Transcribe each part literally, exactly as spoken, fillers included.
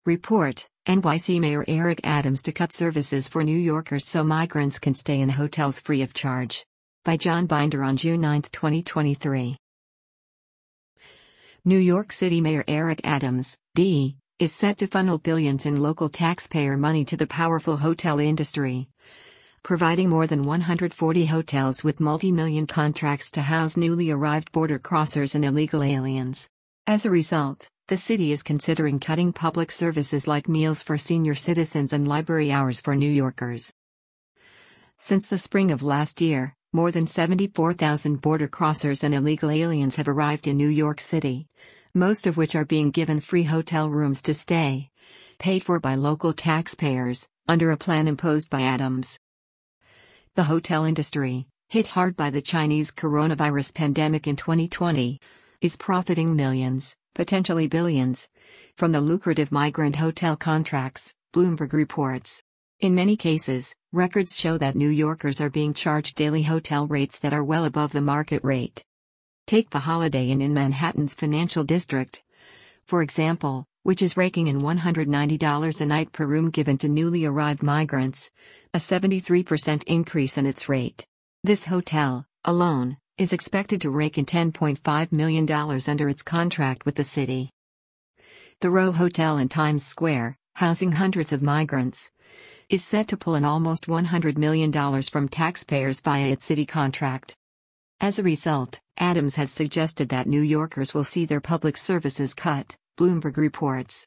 Report, N Y C Mayor Eric Adams to cut services for New Yorkers so migrants can stay in hotels free of charge. By John Binder on June ninth, twenty twenty-three. New York City Mayor Eric Adams, D, is set to funnel billions in local taxpayer money to the powerful hotel industry, providing more than one hundred forty hotels with multi-million contracts to house newly arrived border crossers and illegal aliens. As a result, the city is considering cutting public services like meals for senior citizens and library hours for New Yorkers. Since the spring of last year, more than seventy-four thousand border crossers and illegal aliens have arrived in New York City, most of which are being given free hotel rooms to stay, paid for by local taxpayers, under a plan imposed by Adams. The hotel industry, hit hard by the Chinese coronavirus pandemic in twenty twenty, is profiting millions, potentially billions, from the lucrative migrant hotel contracts, Bloomberg reports. In many cases, records show that New Yorkers are being charged daily hotel rates that are well above the market rate. Take the Holiday Inn in Manhattan's Financial District, for example, which is raking in one hundred ninety dollars a night per room given to newly arrived migrants, a seventy-three percent increase in its rate. This hotel, alone, is expected to rake in ten point five million dollars under its contract with the city. The Row Hotel in Times Square, housing hundreds of migrants, is set to pull in almost one hundred million dollars from taxpayers via its city contract. As a result, Adams has suggested that New Yorkers will see their public services cut, Bloomberg reports.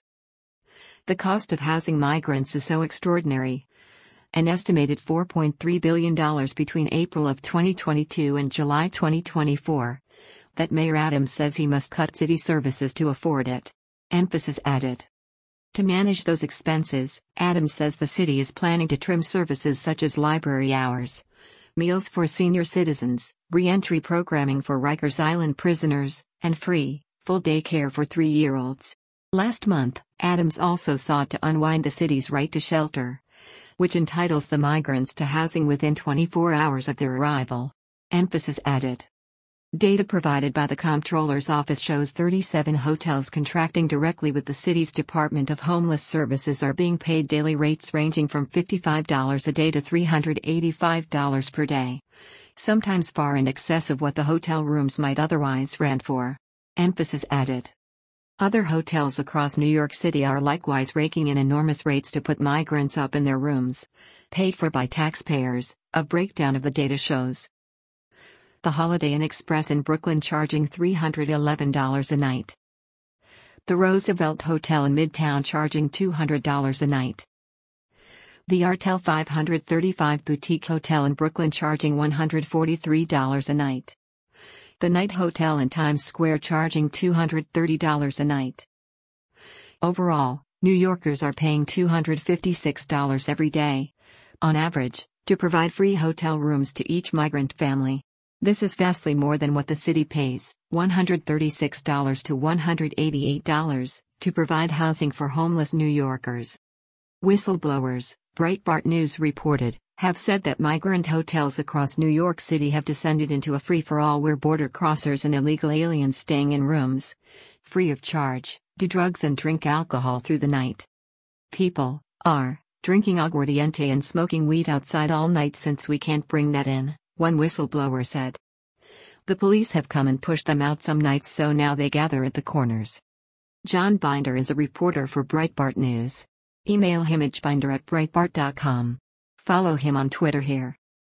The cost of housing migrants is so extraordinary, an estimated four point three billion dollars between April of twenty twenty-two and July twenty twenty-four, that Mayor Adams says he must cut city services to afford it. Emphasis added. To manage those expenses, Adams says the city is planning to trim services such as library hours, meals for senior citizens, re-entry programming for Rikers Island prisoners, and free, full-day care for three-year-olds. Last month, Adams also sought to unwind the city's right to shelter, which entitles the migrants to housing within twenty-four hours of their arrival. Emphasis added. Data provided by the Comptroller's Office shows thirty-seven hotels contracting directly with the city's Department of Homeless Services are being paid daily rates ranging from fifty-five dollars a day to three hundred eighty-five dollars per day, sometimes far in excess of what the hotel rooms might otherwise rent for. Emphasis added. Other hotels across New York City are likewise raking in enormous rates to put migrants up in their rooms, paid for by taxpayers, a breakdown of the data shows. The Holiday Inn Express in Brooklyn charging three hundred eleven dollars a night. The Roosevelt Hotel in Midtown charging two hundred dollars a night. The Artel five thirty-five Boutique Hotel in Brooklyn charging one hundred forty-three dollars a night. The Knight Hotel in Times Square charging two hundred thirty dollars a night. Overall, New Yorkers are paying two hundred fifty-six dollars every day, on average, to provide free hotel rooms to each migrant family. This is vastly more than what the city pays, one hundred thirty-six dollars to one hundred eighty-eight dollars, to provide housing for homeless New Yorkers. Whistleblowers, Breitbart News reported, have said that migrant hotels across New York City have descended into a free-for-all where border crossers and illegal aliens staying in rooms, free of charge, do drugs and drink alcohol through the night. People are drinking aguardiente and smoking weed outside all night since we can't bring that in, one whistleblower said. The police have come and pushed them out some nights, so now they gather at the corners. John Binder is a reporter for Breitbart News. Email him at binder at breitbart dot com. Follow him on Twitter here.